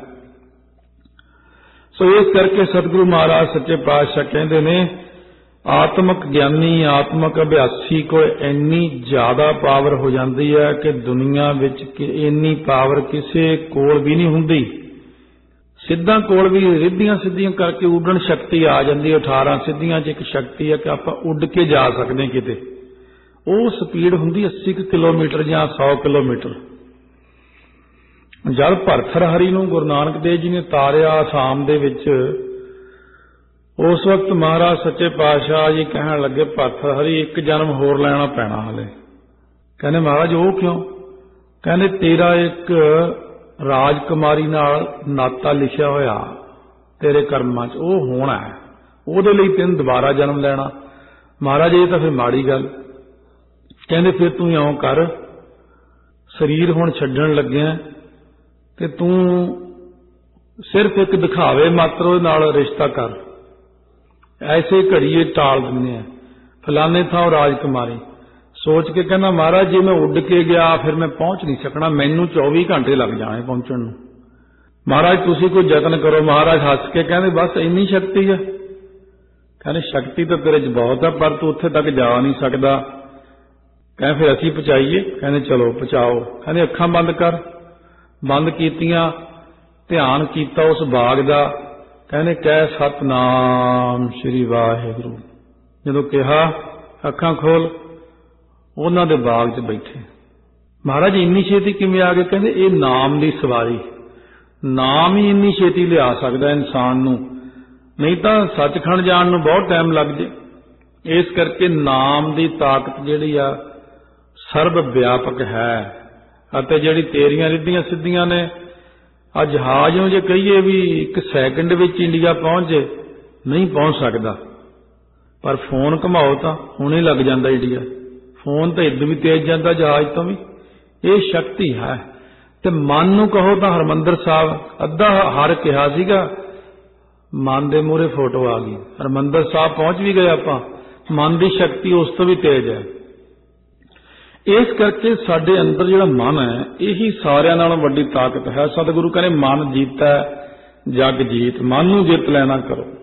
ਸੋ ਇਸ ਕਰਕੇ ਸਤਿਗੁਰੂ ਮਹਾਰਾਜ ਸੱਚੇ ਪਾਤਸ਼ਾਹ ਕਹਿੰਦੇ ਨੇ ਆਤਮਿਕ ਗਿਆਨੀ ਆਤਮਿਕ ਅਭਿਆਸੀ ਕੋਲ ਇੰਨੀ ਜ਼ਿਆਦਾ ਪਾਵਰ ਹੋ ਜਾਂਦੀ ਹੈ ਕਿ ਦੁਨੀਆ ਵਿੱਚ ਇੰਨੀ ਪਾਵਰ ਕਿਸੇ ਕੋਲ ਵੀ ਨਹੀਂ ਹੁੰਦੀ। ਸਿੱਧਾਂ ਕੋਲ ਵੀ ਰਿੱਧੀਆਂ ਸਿੱਧੀਆਂ ਕਰਕੇ ਉੱਡਣ ਸ਼ਕਤੀ ਆ ਜਾਂਦੀ ਹੈ। ਅਠਾਰਾਂ ਸਿੱਧੀਆਂ 'ਚ ਇੱਕ ਸ਼ਕਤੀ ਹੈ ਕਿ ਆਪਾਂ ਉੱਡ ਕੇ ਜਾ ਸਕਦੇ ਕਿਤੇ। ਉਹ ਸਪੀਡ ਹੁੰਦੀ ਅੱਸੀ ਕਿਲੋਮੀਟਰ ਜਾਂ ਸੌ ਕਿਲੋਮੀਟਰ। ਜਦ ਭਰਥਰ ਹਰੀ ਨੂੰ ਗੁਰੂ ਨਾਨਕ ਦੇਵ ਜੀ ਨੇ ਤਾਰਿਆ ਆਸਾਮ ਦੇ ਵਿੱਚ, ਉਸ ਵਕਤ ਮਹਾਰਾਜ ਸੱਚੇ ਪਾਤਸ਼ਾਹ ਜੀ ਕਹਿਣ ਲੱਗੇ ਭਰਥਰ ਹਰੀ ਇੱਕ ਜਨਮ ਹੋਰ ਲੈਣਾ ਪੈਣਾ ਹਲੇ। ਕਹਿੰਦੇ ਮਹਾਰਾਜ ਉਹ ਕਿਉਂ? ਕਹਿੰਦੇ ਤੇਰਾ ਇੱਕ ਰਾਜਕੁਮਾਰੀ ਨਾਲ ਨਾਤਾ ਲਿਖਿਆ ਹੋਇਆ ਤੇਰੇ ਕਰਮਾਂ 'ਚ, ਉਹ ਹੋਣਾ ਹੈ, ਉਹਦੇ ਲਈ ਤੈਨੂੰ ਦੁਬਾਰਾ ਜਨਮ ਲੈਣਾ। ਮਹਾਰਾਜ ਇਹ ਤਾਂ ਫਿਰ ਮਾੜੀ ਗੱਲ। ਕਹਿੰਦੇ ਫਿਰ ਤੂੰ ਇਉਂ ਕਰ, ਸਰੀਰ ਹੁਣ ਛੱਡਣ ਲੱਗਿਆ ਤੇ ਤੂੰ ਸਿਰਫ ਇੱਕ ਦਿਖਾਵੇ ਮਾਤਰ ਉਹਦੇ ਨਾਲ ਰਿਸ਼ਤਾ ਕਰ। ਐਸੇ ਘੜੀਏ ਟਾਲ ਦਿੰਦੇ ਆ ਫਲਾਣੇ ਥਾਂ ਉਹ ਰਾਜਕੁਮਾਰੀ। ਸੋਚ ਕੇ ਕਹਿੰਦਾ ਮਹਾਰਾਜ ਜੇ ਮੈਂ ਉੱਡ ਕੇ ਗਿਆ ਫਿਰ ਮੈਂ ਪਹੁੰਚ ਨਹੀਂ ਸਕਣਾ, ਮੈਨੂੰ ਚੌਵੀ ਘੰਟੇ ਲੱਗ ਜਾਣੇ ਪਹੁੰਚਣ ਨੂੰ। ਮਹਾਰਾਜ ਤੁਸੀਂ ਕੋਈ ਯਤਨ ਕਰੋ। ਮਹਾਰਾਜ ਹੱਸ ਕੇ ਕਹਿੰਦੇ ਬਸ ਇੰਨੀ ਸ਼ਕਤੀ ਹੈ? ਕਹਿੰਦੇ ਸ਼ਕਤੀ ਤਾਂ ਤੇਰੇ 'ਚ ਬਹੁਤ ਹੈ, ਪਰ ਤੂੰ ਉੱਥੇ ਤੱਕ ਜਾ ਨਹੀਂ ਸਕਦਾ। ਕਹਿੰਦੇ ਫਿਰ ਅਸੀਂ ਪਹੁੰਚਾਈਏ? ਕਹਿੰਦੇ ਚਲੋ ਪਹੁੰਚਾਓ। ਕਹਿੰਦੇ ਅੱਖਾਂ ਬੰਦ ਕਰ। ਬੰਦ ਕੀਤੀਆਂ, ਧਿਆਨ ਕੀਤਾ ਉਸ ਬਾਗ ਦਾ। ਕਹਿੰਦੇ ਕਹਿ ਸਤਿਨਾਮ ਸ੍ਰੀ ਵਾਹਿਗੁਰੂ। ਜਦੋਂ ਕਿਹਾ ਅੱਖਾਂ ਖੋਲ, ਉਹਨਾਂ ਦੇ ਬਾਗ 'ਚ ਬੈਠੇ। ਮਹਾਰਾਜ ਇੰਨੀ ਛੇਤੀ ਕਿਵੇਂ ਆ ਗਏ? ਕਹਿੰਦੇ ਇਹ ਨਾਮ ਦੀ ਸਵਾਰੀ, ਨਾਮ ਹੀ ਇੰਨੀ ਛੇਤੀ ਲਿਆ ਸਕਦਾ ਇਨਸਾਨ ਨੂੰ, ਨਹੀਂ ਤਾਂ ਸੱਚਖੰਡ ਜਾਣ ਨੂੰ ਬਹੁਤ ਟਾਈਮ ਲੱਗ ਜੇ। ਇਸ ਕਰਕੇ ਨਾਮ ਦੀ ਤਾਕਤ ਜਿਹੜੀ ਆ ਸਰਬ ਵਿਆਪਕ ਹੈ। ਅਤੇ ਜਿਹੜੀ ਤੇਰੀਆਂ ਰਿੱਧੀਆਂ ਸਿੱਧੀਆਂ ਨੇ, ਆ ਜਹਾਜ਼ ਨੂੰ ਜੇ ਕਹੀਏ ਵੀ ਇੱਕ ਸੈਕਿੰਡ ਵਿੱਚ ਇੰਡੀਆ ਪਹੁੰਚ ਜੇ, ਨਹੀਂ ਪਹੁੰਚ ਸਕਦਾ, ਪਰ ਫੋਨ ਘੁਮਾਓ ਤਾਂ ਹੁਣੇ ਲੱਗ ਜਾਂਦਾ ਇੰਡੀਆ। ਫੋਨ ਤਾਂ ਇੱਦਾਂ ਵੀ ਤੇਜ਼ ਜਾਂਦਾ ਜਹਾਜ਼ ਤੋਂ ਵੀ। ਇਹ ਸ਼ਕਤੀ ਹੈ। ਤੇ ਮਨ ਨੂੰ ਕਹੋ ਤਾਂ ਹਰਿਮੰਦਰ ਸਾਹਿਬ ਅੱਧਾ ਹਰ ਕਿਹਾ ਸੀਗਾ, ਮਨ ਦੇ ਮੂਹਰੇ ਫੋਟੋ ਆ ਗਈ, ਹਰਿਮੰਦਰ ਸਾਹਿਬ ਪਹੁੰਚ ਵੀ ਗਏ ਆਪਾਂ। ਮਨ ਦੀ ਸ਼ਕਤੀ ਉਸ ਤੋਂ ਵੀ ਤੇਜ਼ ਹੈ। ਇਸ ਕਰਕੇ ਸਾਡੇ ਅੰਦਰ ਜਿਹੜਾ ਮਨ ਹੈ ਇਹੀ ਸਾਰਿਆਂ ਨਾਲੋਂ ਵੱਡੀ ਤਾਕਤ ਹੈ। ਸਤਿਗੁਰੂ ਕਹਿੰਦੇ ਮਨ ਜੀਤਾ ਜਗ ਜੀਤ, ਮਨ ਨੂੰ ਜਿੱਤ ਲੈਣਾ ਕਰੋ।